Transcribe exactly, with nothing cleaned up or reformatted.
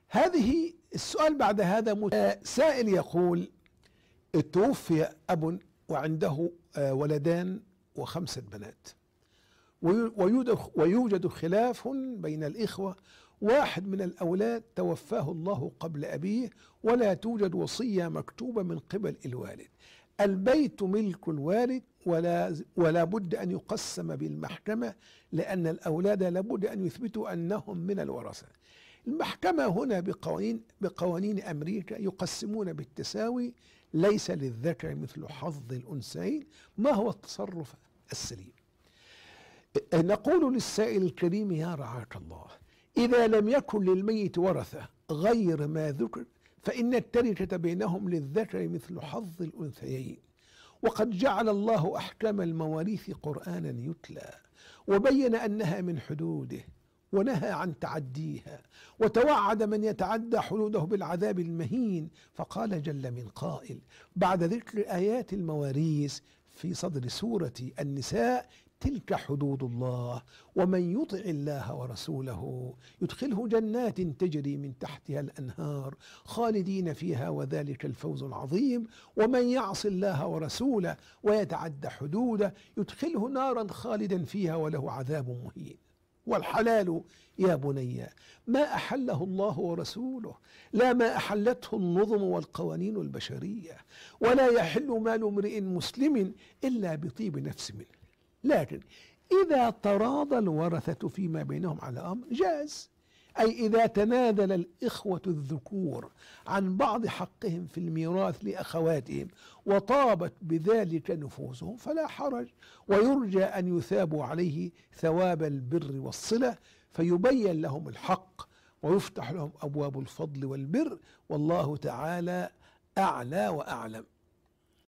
هذه السؤال بعد هذا مت... سائل يقول: توفي أب وعنده ولدان وخمسة بنات، ويوجد ويوجد خلاف بين الإخوة، واحد من الأولاد توفاه الله قبل أبيه ولا توجد وصية مكتوبة من قبل الوالد، البيت ملك الوالد ولا ولا بد أن يقسم بالمحكمة لأن الأولاد لابد أن يثبتوا أنهم من الورثة. المحكمة هنا بقوانين بقوانين أمريكا يقسمون بالتساوي، ليس للذكر مثل حظ الأنثيين. ما هو التصرف السليم؟ نقول للسائل الكريم: يا رعاك الله، إذا لم يكن للميت ورثة غير ما ذكر فإن التركة بينهم للذكر مثل حظ الأنثيين، وقد جعل الله أحكام المواريث قرآنا يتلى وبين أنها من حدوده ونهى عن تعديها، وتوعد من يتعدى حدوده بالعذاب المهين، فقال جل من قائل بعد ذكر آيات المواريث في صدر سورة النساء: تلك حدود الله ومن يطع الله ورسوله يدخله جنات تجري من تحتها الأنهار خالدين فيها وذلك الفوز العظيم، ومن يعص الله ورسوله ويتعد حدوده يدخله نارا خالدا فيها وله عذاب مهين. والحلال يا بني ما أحله الله ورسوله لا ما أحلته النظم والقوانين البشرية، ولا يحل مال امرئ مسلم إلا بطيب نفس منه، لكن إذا تراضى الورثة فيما بينهم على أمر جاز، أي إذا تنازل الإخوة الذكور عن بعض حقهم في الميراث لأخواتهم وطابت بذلك نفوسهم فلا حرج، ويرجى أن يثابوا عليه ثواب البر والصلة، فيبين لهم الحق ويفتح لهم أبواب الفضل والبر، والله تعالى أعلى وأعلم.